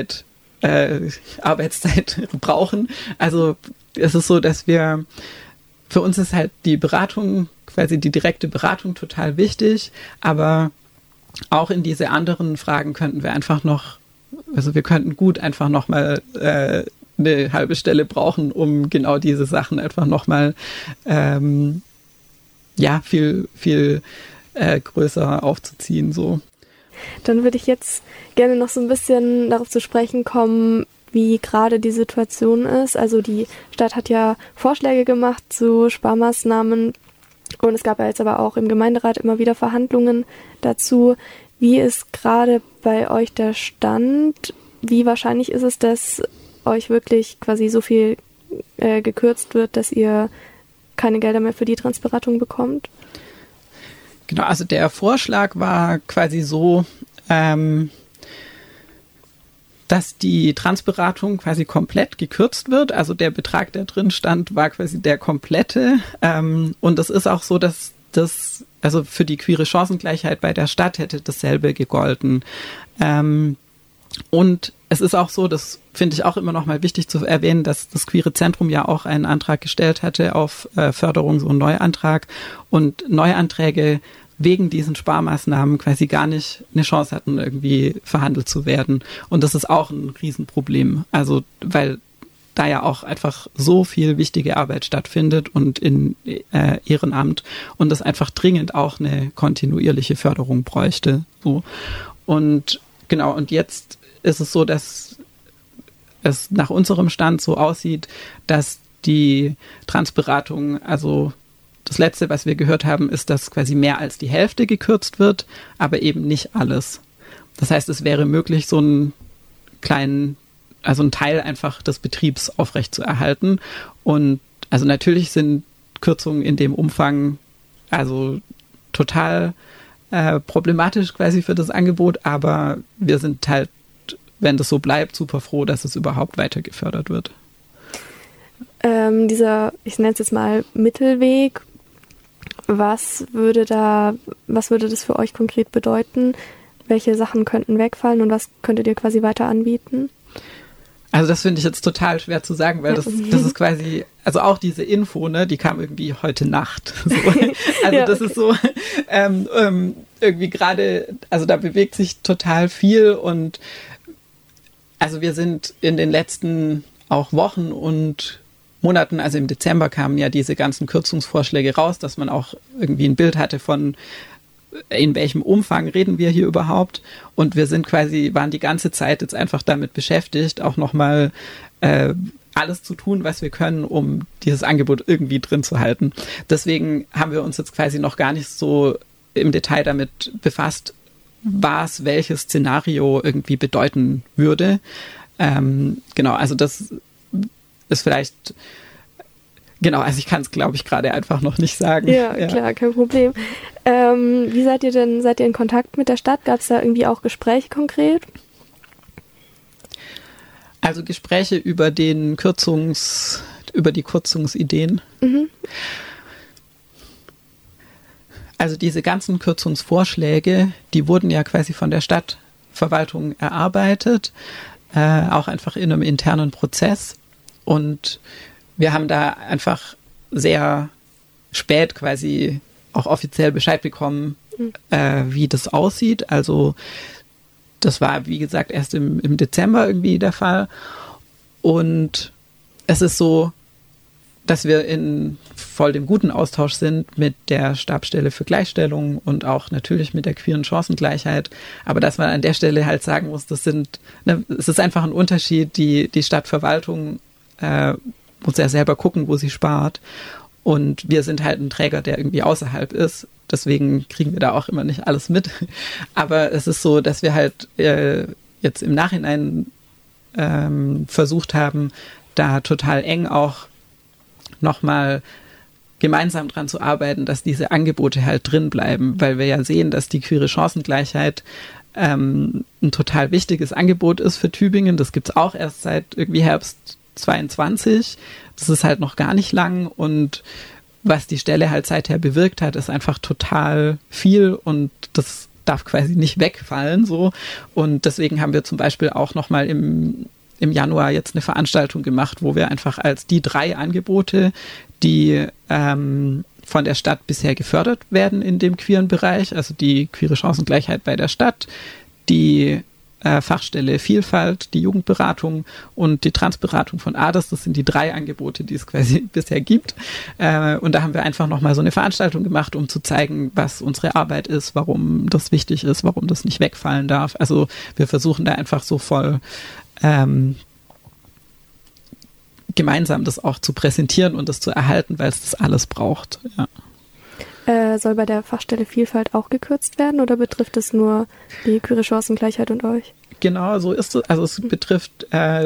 Arbeitszeit brauchen. Also es ist so, dass für uns ist halt die Beratung, quasi die direkte Beratung total wichtig, aber auch in diese anderen Fragen könnten wir einfach noch, also wir könnten gut einfach noch mal eine halbe Stelle brauchen, um genau diese Sachen einfach noch mal viel größer aufzuziehen, so. Dann würde ich jetzt gerne noch so ein bisschen darauf zu sprechen kommen, wie gerade die Situation ist. Also die Stadt hat ja Vorschläge gemacht zu Sparmaßnahmen und es gab ja jetzt aber auch im Gemeinderat immer wieder Verhandlungen dazu. Wie ist gerade bei euch der Stand? Wie wahrscheinlich ist es, dass euch wirklich quasi so viel gekürzt wird, dass ihr keine Gelder mehr für die Transberatung bekommt? Genau, also der Vorschlag war quasi so, dass die Transberatung quasi komplett gekürzt wird. Also der Betrag, der drin stand, war quasi der komplette. Und es ist auch so, dass das, also für die queere Chancengleichheit bei der Stadt hätte dasselbe gegolten. Und es ist auch so, das finde ich auch immer noch mal wichtig zu erwähnen, dass das Queere Zentrum ja auch einen Antrag gestellt hatte auf Förderung, so einen Neuantrag. Und Neuanträge wegen diesen Sparmaßnahmen quasi gar nicht eine Chance hatten, irgendwie verhandelt zu werden. Und das ist auch ein Riesenproblem. Also, weil da ja auch einfach so viel wichtige Arbeit stattfindet und in Ehrenamt und das einfach dringend auch eine kontinuierliche Förderung bräuchte. So. Und genau, und jetzt ist es so, dass es nach unserem Stand so aussieht, dass die Transberatung, also das Letzte, was wir gehört haben, ist, dass quasi mehr als die Hälfte gekürzt wird, aber eben nicht alles. Das heißt, es wäre möglich, so einen kleinen, also einen Teil einfach des Betriebs aufrechtzuerhalten. Und also natürlich sind Kürzungen in dem Umfang also total problematisch quasi für das Angebot, aber wir sind halt, wenn das so bleibt, super froh, dass es überhaupt weiter gefördert wird. Dieser, ich nenne es jetzt mal Mittelweg, was würde das für euch konkret bedeuten? Welche Sachen könnten wegfallen und was könntet ihr quasi weiter anbieten? Also das finde ich jetzt total schwer zu sagen, weil das ist quasi, also auch diese Info, ne, die kam irgendwie heute Nacht. So. Also ja, das ist so irgendwie gerade, also da bewegt sich total viel und also wir sind in den letzten auch Wochen und Monaten, also im Dezember, kamen ja diese ganzen Kürzungsvorschläge raus, dass man auch irgendwie ein Bild hatte von, in welchem Umfang reden wir hier überhaupt. Und wir waren die ganze Zeit jetzt einfach damit beschäftigt, auch nochmal alles zu tun, was wir können, um dieses Angebot irgendwie drin zu halten. Deswegen haben wir uns jetzt quasi noch gar nicht so im Detail damit befasst, was welches Szenario irgendwie bedeuten würde. Genau, also das ist vielleicht, genau, also ich kann es, glaube ich, gerade einfach noch nicht sagen. Ja, klar, kein Problem. Wie seid ihr in Kontakt mit der Stadt? Gab es da irgendwie auch Gespräche konkret? Also Gespräche über die Kürzungsideen. Mhm. Also diese ganzen Kürzungsvorschläge, die wurden ja quasi von der Stadtverwaltung erarbeitet, auch einfach in einem internen Prozess. Und wir haben da einfach sehr spät quasi auch offiziell Bescheid bekommen, wie das aussieht. Also das war, wie gesagt, erst im Dezember irgendwie der Fall. Und es ist so, dass wir in voll dem guten Austausch sind mit der Stabsstelle für Gleichstellung und auch natürlich mit der queeren Chancengleichheit. Aber dass man an der Stelle halt sagen muss, es ist einfach ein Unterschied. Die Stadtverwaltung muss ja selber gucken, wo sie spart. Und wir sind halt ein Träger, der irgendwie außerhalb ist. Deswegen kriegen wir da auch immer nicht alles mit. Aber es ist so, dass wir halt jetzt im Nachhinein versucht haben, da total eng auch nochmal gemeinsam dran zu arbeiten, dass diese Angebote halt drin bleiben, weil wir ja sehen, dass die queere Chancengleichheit ein total wichtiges Angebot ist für Tübingen. Das gibt's auch erst seit irgendwie Herbst 22. Das ist halt noch gar nicht lang und was die Stelle halt seither bewirkt hat, ist einfach total viel und das darf quasi nicht wegfallen so. Und deswegen haben wir zum Beispiel auch nochmal im Januar jetzt eine Veranstaltung gemacht, wo wir einfach als die 3 Angebote, die von der Stadt bisher gefördert werden in dem queeren Bereich, also die queere Chancengleichheit bei der Stadt, die Fachstelle Vielfalt, die Jugendberatung und die Transberatung von ADES. Das sind die 3 Angebote, die es quasi bisher gibt. Und da haben wir einfach nochmal so eine Veranstaltung gemacht, um zu zeigen, was unsere Arbeit ist, warum das wichtig ist, warum das nicht wegfallen darf. Also wir versuchen da einfach so voll gemeinsam das auch zu präsentieren und das zu erhalten, weil es das alles braucht. Ja. Soll bei der Fachstelle Vielfalt auch gekürzt werden oder betrifft es nur die queere Chancengleichheit und euch? Genau, so ist es. Also es betrifft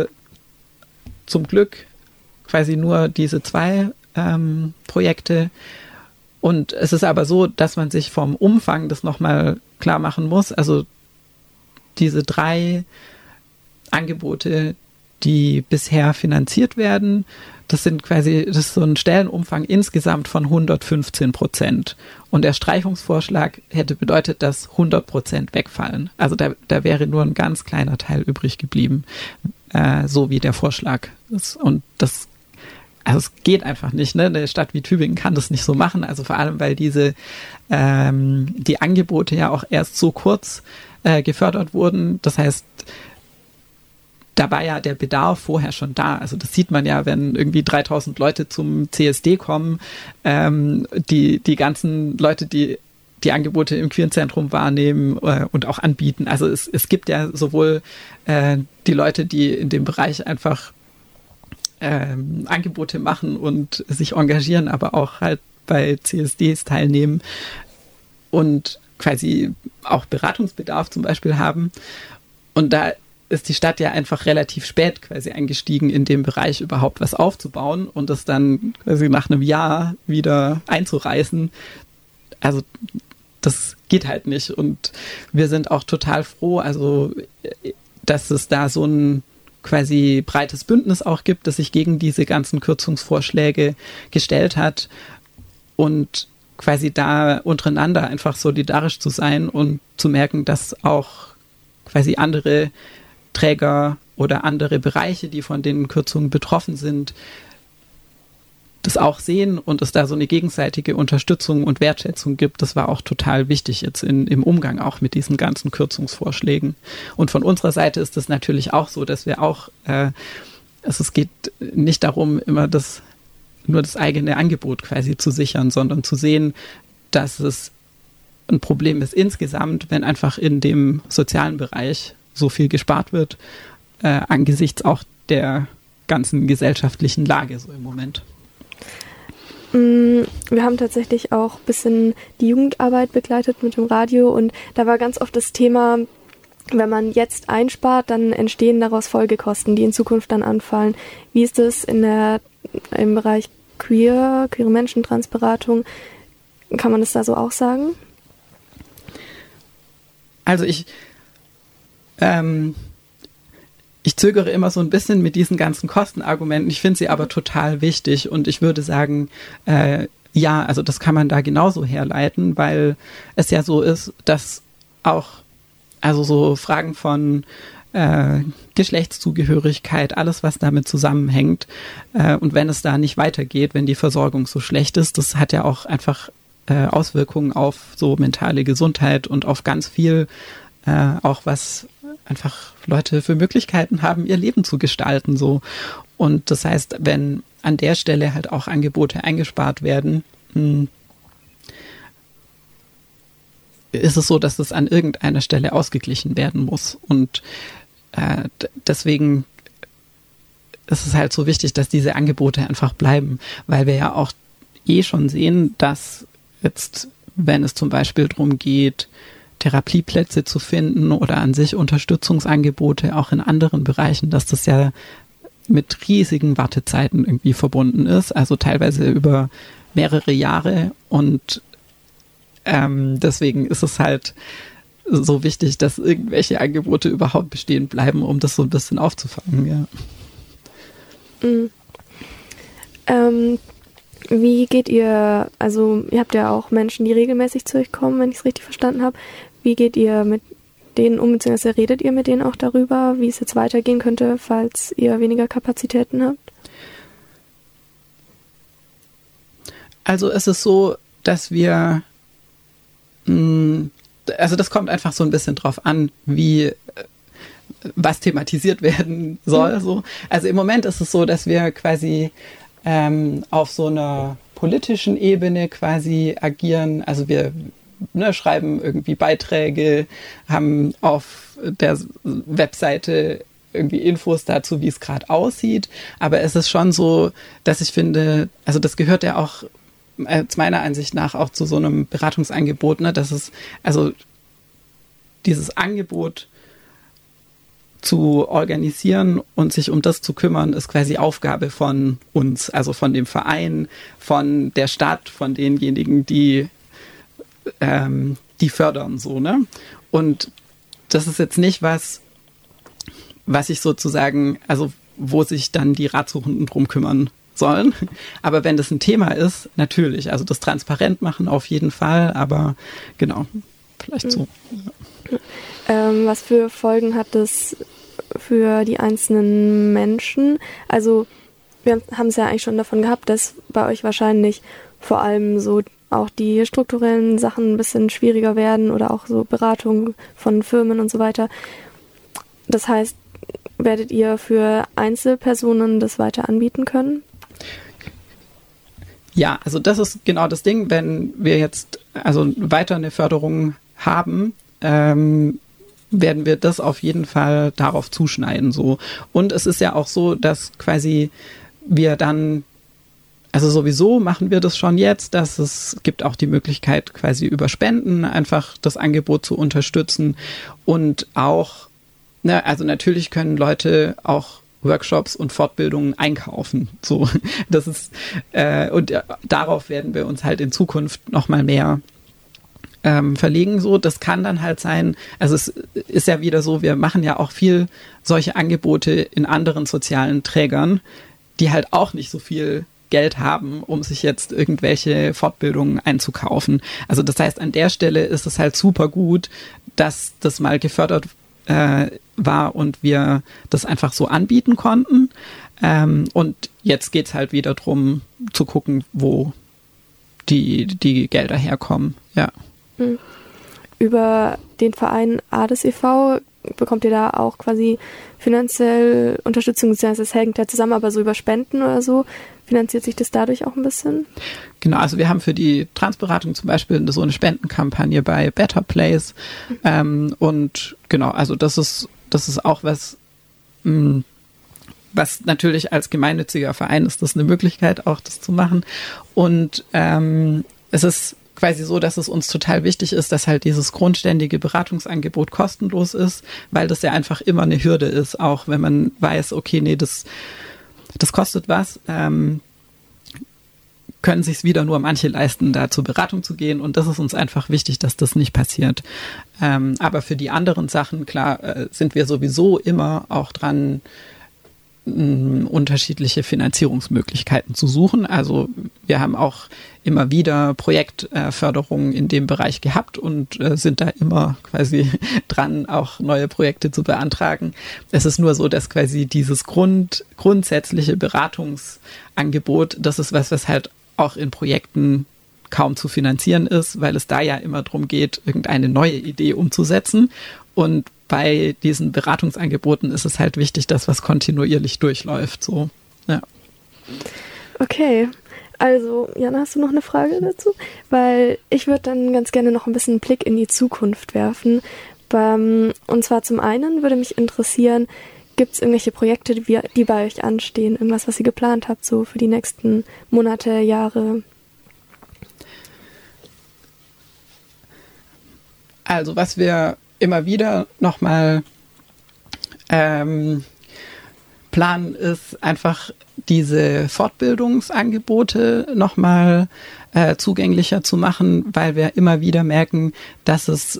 zum Glück quasi nur diese 2 Projekte. Und es ist aber so, dass man sich vom Umfang das nochmal klar machen muss. Also diese 3 Angebote, die bisher finanziert werden, das ist so ein Stellenumfang insgesamt von 115%. Und der Streichungsvorschlag hätte bedeutet, dass 100% wegfallen. Also da wäre nur ein ganz kleiner Teil übrig geblieben, so wie der Vorschlag ist. Und es geht einfach nicht, ne? Eine Stadt wie Tübingen kann das nicht so machen. Also vor allem, weil die Angebote ja auch erst so kurz gefördert wurden. Das heißt, da war ja der Bedarf vorher schon da. Also das sieht man ja, wenn irgendwie 3000 Leute zum CSD kommen, die ganzen Leute, die Angebote im Queerenzentrum wahrnehmen und auch anbieten. Also es gibt ja sowohl die Leute, die in dem Bereich einfach Angebote machen und sich engagieren, aber auch halt bei CSDs teilnehmen und quasi auch Beratungsbedarf zum Beispiel haben. Und da ist die Stadt ja einfach relativ spät quasi eingestiegen, in dem Bereich überhaupt was aufzubauen und das dann quasi nach einem Jahr wieder einzureißen. Also das geht halt nicht und wir sind auch total froh, also dass es da so ein quasi breites Bündnis auch gibt, das sich gegen diese ganzen Kürzungsvorschläge gestellt hat und quasi da untereinander einfach solidarisch zu sein und zu merken, dass auch quasi andere Träger oder andere Bereiche, die von den Kürzungen betroffen sind, das auch sehen und es da so eine gegenseitige Unterstützung und Wertschätzung gibt. Das war auch total wichtig jetzt im Umgang auch mit diesen ganzen Kürzungsvorschlägen. Und von unserer Seite ist es natürlich auch so, dass wir auch es geht nicht darum, immer nur das eigene Angebot quasi zu sichern, sondern zu sehen, dass es ein Problem ist insgesamt, wenn einfach in dem sozialen Bereich so viel gespart wird, angesichts auch der ganzen gesellschaftlichen Lage so im Moment. Wir haben tatsächlich auch ein bisschen die Jugendarbeit begleitet mit dem Radio und da war ganz oft das Thema, wenn man jetzt einspart, dann entstehen daraus Folgekosten, die in Zukunft dann anfallen. Wie ist das im Bereich queere Menschen, Transberatung? Kann man das da so auch sagen? Also ich zögere immer so ein bisschen mit diesen ganzen Kostenargumenten. Ich finde sie aber total wichtig und ich würde sagen, ja, also das kann man da genauso herleiten, weil es ja so ist, dass auch also so Fragen von Geschlechtszugehörigkeit, alles, was damit zusammenhängt. Und wenn es da nicht weitergeht, wenn die Versorgung so schlecht ist, das hat ja auch einfach Auswirkungen auf so mentale Gesundheit und auf ganz viel, auch was einfach Leute für Möglichkeiten haben, ihr Leben zu gestalten. So. Und das heißt, wenn an der Stelle halt auch Angebote eingespart werden, ist es so, dass es an irgendeiner Stelle ausgeglichen werden muss. Und deswegen ist es halt so wichtig, dass diese Angebote einfach bleiben, weil wir ja auch schon sehen, dass jetzt, wenn es zum Beispiel darum geht, Therapieplätze zu finden oder an sich Unterstützungsangebote auch in anderen Bereichen, dass das ja mit riesigen Wartezeiten irgendwie verbunden ist, also teilweise über mehrere Jahre und deswegen ist es halt so wichtig, dass irgendwelche Angebote überhaupt bestehen bleiben, um das so ein bisschen aufzufangen, ja. Wie geht ihr, also ihr habt ja auch Menschen, die regelmäßig zu euch kommen, wenn ich es richtig verstanden habe. Wie geht ihr mit denen um, beziehungsweise redet ihr mit denen auch darüber, wie es jetzt weitergehen könnte, falls ihr weniger Kapazitäten habt? Also es ist so, dass wir, also das kommt einfach so ein bisschen drauf an, was thematisiert werden soll. So. Also im Moment ist es so, dass wir quasi auf so einer politischen Ebene quasi agieren. Also wir schreiben irgendwie Beiträge, haben auf der Webseite irgendwie Infos dazu, wie es gerade aussieht. Aber es ist schon so, dass ich finde, also das gehört ja auch meiner Ansicht nach auch zu so einem Beratungsangebot, ne, dass es, also dieses Angebot zu organisieren und sich um das zu kümmern, ist quasi Aufgabe von uns, also von dem Verein, von der Stadt, von denjenigen, die fördern, so, ne? Und das ist jetzt nicht was ich sozusagen, also wo sich dann die Ratsuchenden drum kümmern sollen. Aber wenn das ein Thema ist, natürlich, also das transparent machen auf jeden Fall, aber genau, vielleicht so. Was für Folgen hat das für die einzelnen Menschen? Also wir haben es ja eigentlich schon davon gehabt, dass bei euch wahrscheinlich vor allem so auch die strukturellen Sachen ein bisschen schwieriger werden oder auch so Beratung von Firmen und so weiter. Das heißt, werdet ihr für Einzelpersonen das weiter anbieten können? Ja, also das ist genau das Ding, wenn wir jetzt also weiter eine Förderung haben, werden wir das auf jeden Fall darauf zuschneiden, so. Und es ist ja auch so, dass quasi wir dann, also sowieso machen wir das schon jetzt, dass es gibt auch die Möglichkeit quasi über Spenden einfach das Angebot zu unterstützen und auch, ne, also natürlich können Leute auch Workshops und Fortbildungen einkaufen, so. Das ist, und darauf werden wir uns halt in Zukunft nochmal mehr verlegen, so. Das kann dann halt sein, also es ist ja wieder so, wir machen ja auch viel solche Angebote in anderen sozialen Trägern, die halt auch nicht so viel Geld haben, um sich jetzt irgendwelche Fortbildungen einzukaufen. Also das heißt, an der Stelle ist es halt super gut, dass das mal gefördert war und wir das einfach so anbieten konnten. Und jetzt geht's halt wieder drum, zu gucken, wo die Gelder herkommen. Ja. Über den Verein ADES e.V. bekommt ihr da auch quasi finanziell Unterstützung? Das hängt ja zusammen, aber so über Spenden oder so, finanziert sich das dadurch auch ein bisschen? Genau, also wir haben für die Transberatung zum Beispiel so eine Spendenkampagne bei Better Place. Und genau, also das ist auch was, was natürlich als gemeinnütziger Verein ist, das eine Möglichkeit auch, das zu machen. Und es ist quasi so, dass es uns total wichtig ist, dass halt dieses grundständige Beratungsangebot kostenlos ist, weil das ja einfach immer eine Hürde ist, auch wenn man weiß, okay, nee, das kostet was, können sich es wieder nur manche leisten, da zur Beratung zu gehen, und das ist uns einfach wichtig, dass das nicht passiert. Aber für die anderen Sachen, klar, sind wir sowieso immer auch dran, unterschiedliche Finanzierungsmöglichkeiten zu suchen. Also wir haben auch immer wieder Projektförderungen in dem Bereich gehabt und sind da immer quasi dran, auch neue Projekte zu beantragen. Es ist nur so, dass quasi dieses grundsätzliche Beratungsangebot, das ist was halt auch in Projekten kaum zu finanzieren ist, weil es da ja immer darum geht, irgendeine neue Idee umzusetzen. Und bei diesen Beratungsangeboten ist es halt wichtig, dass was kontinuierlich durchläuft. So, ja. Okay, also Jana, hast du noch eine Frage dazu? Weil ich würde dann ganz gerne noch ein bisschen einen Blick in die Zukunft werfen. Und zwar zum einen würde mich interessieren, gibt es irgendwelche Projekte, die bei euch anstehen? Irgendwas, was ihr geplant habt, so für die nächsten Monate, Jahre? Also was wir immer wieder nochmal planen, ist einfach diese Fortbildungsangebote nochmal zugänglicher zu machen, weil wir immer wieder merken, dass es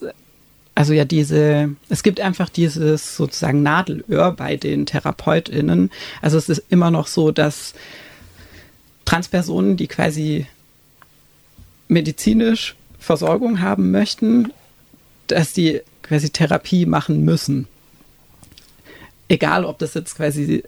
gibt einfach dieses sozusagen Nadelöhr bei den TherapeutInnen. Also es ist immer noch so, dass Transpersonen, die quasi medizinisch Versorgung haben möchten, dass die quasi Therapie machen müssen. Egal, ob das jetzt quasi,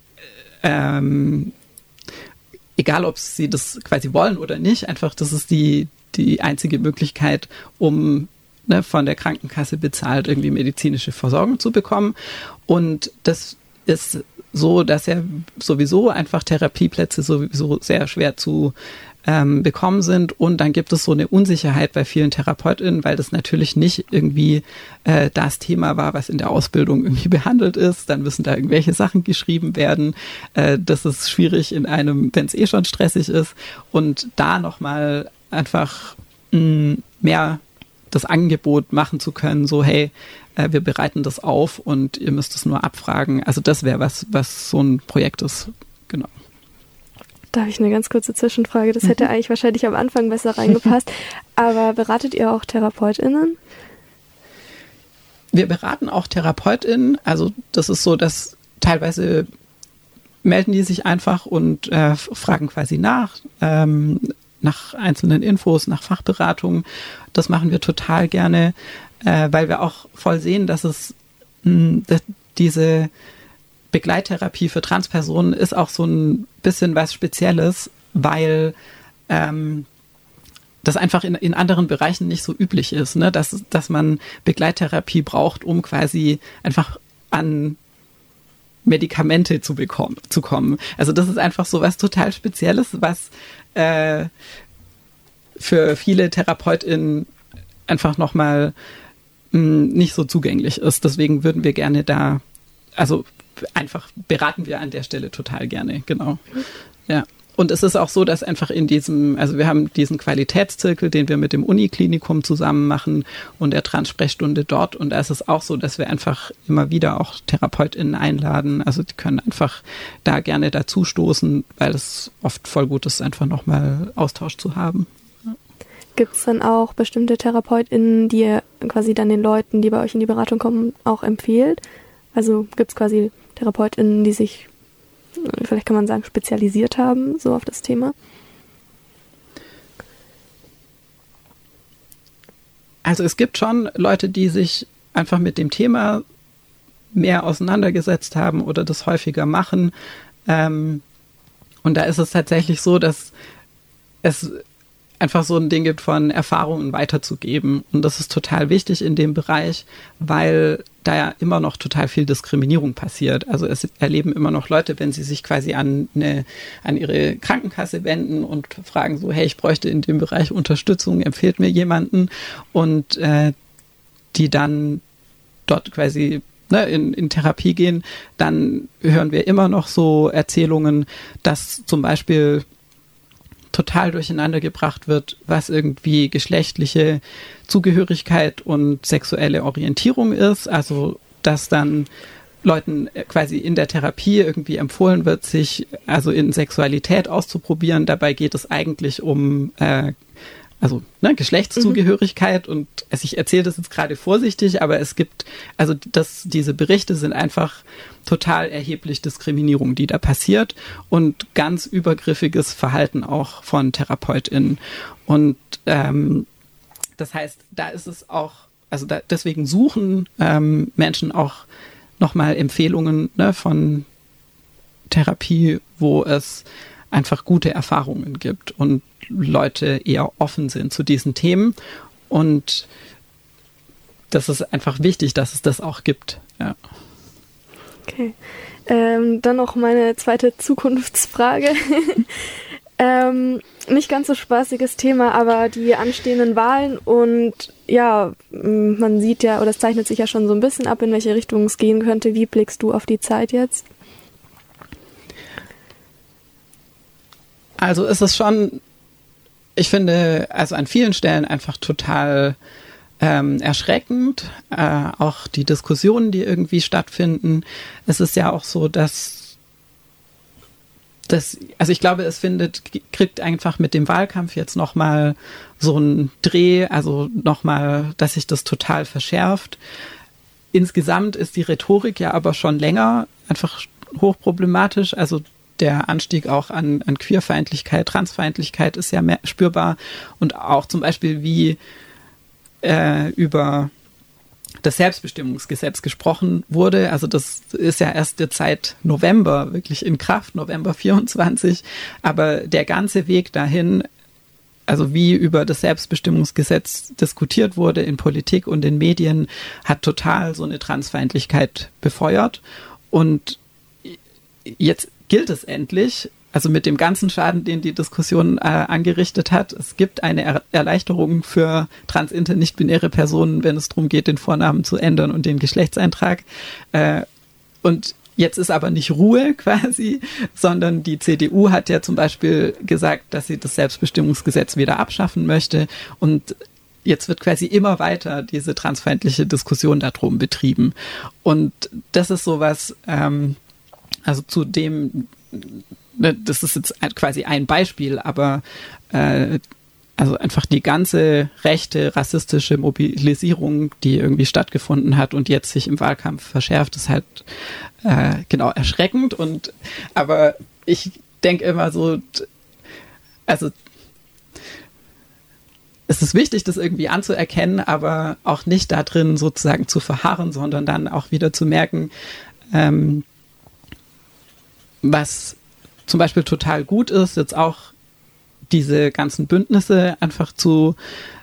egal, ob sie das quasi wollen oder nicht, einfach, das ist die einzige Möglichkeit, um von der Krankenkasse bezahlt irgendwie medizinische Versorgung zu bekommen. Und das ist so, dass ja sowieso einfach Therapieplätze sowieso sehr schwer zu bekommen sind, und dann gibt es so eine Unsicherheit bei vielen TherapeutInnen, weil das natürlich nicht irgendwie das Thema war, was in der Ausbildung irgendwie behandelt ist. Dann müssen da irgendwelche Sachen geschrieben werden. Das ist schwierig wenn es schon stressig ist, und da nochmal einfach mehr das Angebot machen zu können, so hey, wir bereiten das auf und ihr müsst es nur abfragen. Also das wäre was so ein Projekt ist, genau. Da habe ich eine ganz kurze Zwischenfrage. Das hätte eigentlich wahrscheinlich am Anfang besser reingepasst. Aber beratet ihr auch TherapeutInnen? Wir beraten auch TherapeutInnen. Also das ist so, dass teilweise melden die sich einfach und fragen quasi nach einzelnen Infos, nach Fachberatungen. Das machen wir total gerne, weil wir auch voll sehen, dass diese Begleittherapie für Transpersonen ist auch so ein bisschen was Spezielles, weil das einfach in anderen Bereichen nicht so üblich ist, ne? Dass man Begleittherapie braucht, um quasi einfach an Medikamente zu kommen. Also das ist einfach so was total Spezielles, was für viele TherapeutInnen einfach nochmal nicht so zugänglich ist. Deswegen würden wir gerne beraten wir an der Stelle total gerne, genau. Ja. Und es ist auch so, dass einfach wir haben diesen Qualitätszirkel, den wir mit dem Uniklinikum zusammen machen und der Trans-Sprechstunde dort. Und da ist es auch so, dass wir einfach immer wieder auch TherapeutInnen einladen. Also die können einfach da gerne dazu stoßen, weil es oft voll gut ist, einfach nochmal Austausch zu haben. Ja. Gibt es dann auch bestimmte TherapeutInnen, die ihr quasi dann den Leuten, die bei euch in die Beratung kommen, auch empfehlt? Also gibt es quasi TherapeutInnen, die sich, vielleicht kann man sagen, spezialisiert haben, so auf das Thema? Also es gibt schon Leute, die sich einfach mit dem Thema mehr auseinandergesetzt haben oder das häufiger machen. Und da ist es tatsächlich so, dass es einfach so ein Ding gibt von Erfahrungen weiterzugeben. Und das ist total wichtig in dem Bereich, weil da ja immer noch total viel Diskriminierung passiert. Also es erleben immer noch Leute, wenn sie sich quasi an ihre Krankenkasse wenden und fragen so, hey, ich bräuchte in dem Bereich Unterstützung, empfehlt mir jemanden. Und die dann dort quasi in Therapie gehen, dann hören wir immer noch so Erzählungen, dass zum Beispiel total durcheinander gebracht wird, was irgendwie geschlechtliche Zugehörigkeit und sexuelle Orientierung ist. Also, dass dann Leuten quasi in der Therapie irgendwie empfohlen wird, sich also in Sexualität auszuprobieren. Dabei geht es eigentlich um Geschlechtszugehörigkeit und also ich erzähle das jetzt gerade vorsichtig, aber es gibt, also diese Berichte sind einfach total erheblich Diskriminierung, die da passiert und ganz übergriffiges Verhalten auch von TherapeutInnen. Und das heißt, da ist es auch, also deswegen suchen Menschen auch nochmal Empfehlungen von Therapie, wo es einfach gute Erfahrungen gibt und Leute eher offen sind zu diesen Themen. Und das ist einfach wichtig, dass es das auch gibt. Ja. Okay. Dann noch meine zweite Zukunftsfrage. Nicht ganz so spaßiges Thema, aber die anstehenden Wahlen und ja, man sieht ja, oder es zeichnet sich ja schon so ein bisschen ab, in welche Richtung es gehen könnte. Wie blickst du auf die Zeit jetzt? Also ist es schon, ich finde, also an vielen Stellen einfach total erschreckend, auch die Diskussionen, die irgendwie stattfinden. Es ist ja auch so, dass also ich glaube, kriegt einfach mit dem Wahlkampf jetzt nochmal so einen Dreh, also nochmal, dass sich das total verschärft. Insgesamt ist die Rhetorik ja aber schon länger einfach hochproblematisch, also der Anstieg auch an Queerfeindlichkeit, Transfeindlichkeit ist ja mehr spürbar und auch zum Beispiel wie über das Selbstbestimmungsgesetz gesprochen wurde. Also das ist ja erst jetzt seit November wirklich in Kraft, November 24. Aber der ganze Weg dahin, also wie über das Selbstbestimmungsgesetz diskutiert wurde in Politik und in Medien, hat total so eine Transfeindlichkeit befeuert. Und jetzt gilt es endlich, also mit dem ganzen Schaden, den die Diskussion angerichtet hat. Es gibt eine Erleichterung für transinter nicht-binäre Personen, wenn es darum geht, den Vornamen zu ändern und den Geschlechtseintrag. Und jetzt ist aber nicht Ruhe quasi, sondern die CDU hat ja zum Beispiel gesagt, dass sie das Selbstbestimmungsgesetz wieder abschaffen möchte. Und jetzt wird quasi immer weiter diese transfeindliche Diskussion darum betrieben. Und das ist sowas, also zu dem, das ist jetzt quasi ein Beispiel, aber also einfach die ganze rechte, rassistische Mobilisierung, die irgendwie stattgefunden hat und jetzt sich im Wahlkampf verschärft, ist halt erschreckend. Aber ich denke immer so, also es ist wichtig, das irgendwie anzuerkennen, aber auch nicht da drin sozusagen zu verharren, sondern dann auch wieder zu merken, was zum Beispiel total gut ist, jetzt auch diese ganzen Bündnisse einfach zu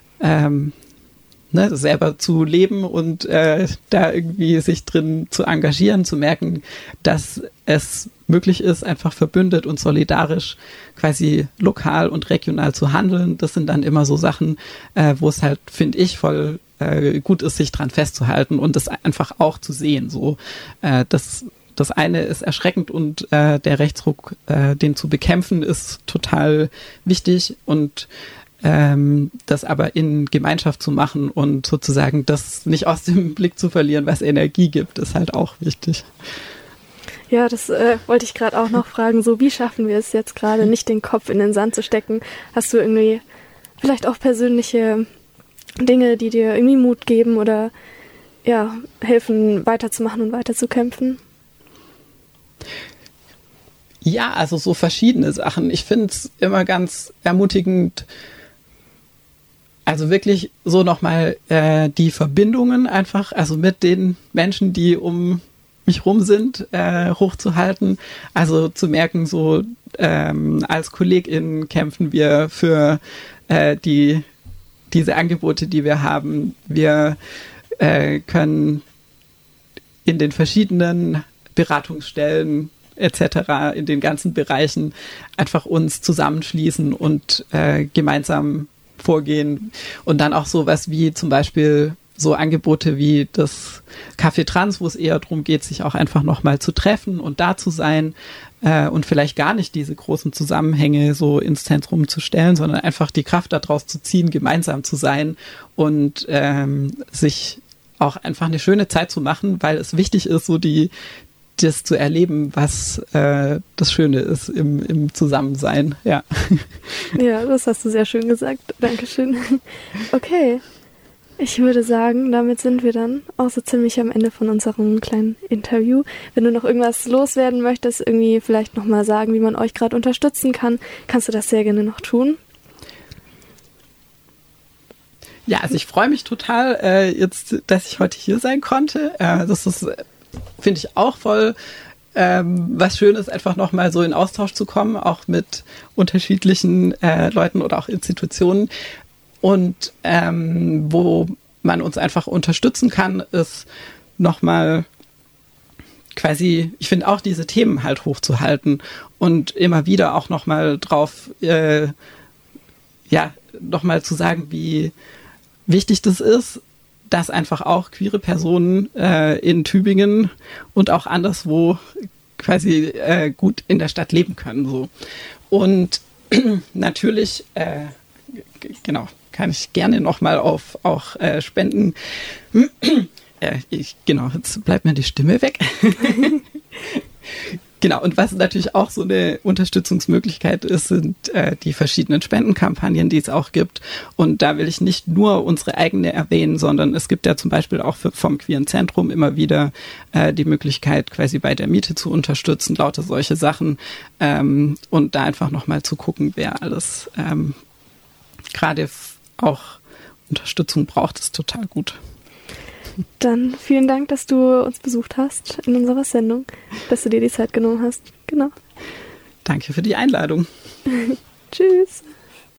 selber zu leben und da irgendwie sich drin zu engagieren, zu merken, dass es möglich ist, einfach verbündet und solidarisch quasi lokal und regional zu handeln. Das sind dann immer so Sachen, wo es halt, finde ich, voll gut ist, sich dran festzuhalten und das einfach auch zu sehen. So, das eine ist erschreckend und der Rechtsruck, den zu bekämpfen, ist total wichtig und das aber in Gemeinschaft zu machen und sozusagen das nicht aus dem Blick zu verlieren, was Energie gibt, ist halt auch wichtig. Ja, das wollte ich gerade auch noch fragen. So, wie schaffen wir es jetzt gerade, nicht den Kopf in den Sand zu stecken? Hast du irgendwie vielleicht auch persönliche Dinge, die dir irgendwie Mut geben oder ja, helfen, weiterzumachen und weiterzukämpfen? Ja, also so verschiedene Sachen. Ich finde es immer ganz ermutigend, also wirklich so nochmal die Verbindungen einfach, also mit den Menschen, die um mich rum sind, hochzuhalten. Also zu merken, so als KollegInnen kämpfen wir für diese Angebote, die wir haben. Wir können in den verschiedenen Beratungsstellen etc., in den ganzen Bereichen einfach uns zusammenschließen und gemeinsam vorgehen. Und dann auch sowas wie zum Beispiel so Angebote wie das Café Trans, wo es eher darum geht, sich auch einfach nochmal zu treffen und da zu sein und vielleicht gar nicht diese großen Zusammenhänge so ins Zentrum zu stellen, sondern einfach die Kraft daraus zu ziehen, gemeinsam zu sein und sich auch einfach eine schöne Zeit zu machen, weil es wichtig ist, so das zu erleben, was das Schöne ist im Zusammensein. Ja. Ja, das hast du sehr schön gesagt. Dankeschön. Okay. Ich würde sagen, damit sind wir dann auch so ziemlich am Ende von unserem kleinen Interview. Wenn du noch irgendwas loswerden möchtest, irgendwie vielleicht nochmal sagen, wie man euch gerade unterstützen kann, kannst du das sehr gerne noch tun. Ja, also ich freue mich total jetzt, dass ich heute hier sein konnte. Das ist, finde ich, auch voll was Schönes, einfach nochmal so in Austausch zu kommen, auch mit unterschiedlichen Leuten oder auch Institutionen. Und wo man uns einfach unterstützen kann, ist nochmal quasi, ich finde auch diese Themen halt hochzuhalten und immer wieder auch nochmal drauf, nochmal zu sagen, wie wichtig das ist, dass einfach auch queere Personen in Tübingen und auch anderswo quasi gut in der Stadt leben können. So. Und natürlich, genau, kann ich gerne nochmal auf auch Spenden. Jetzt bleibt mir die Stimme weg. Genau, und was natürlich auch so eine Unterstützungsmöglichkeit ist, sind die verschiedenen Spendenkampagnen, die es auch gibt. Und da will ich nicht nur unsere eigene erwähnen, sondern es gibt ja zum Beispiel auch vom Queeren Zentrum immer wieder die Möglichkeit, quasi bei der Miete zu unterstützen, lauter solche Sachen. Und da einfach nochmal zu gucken, wer alles gerade auch Unterstützung braucht, ist total gut. Dann vielen Dank, dass du uns besucht hast in unserer Sendung, dass du dir die Zeit genommen hast. Genau. Danke für die Einladung. Tschüss.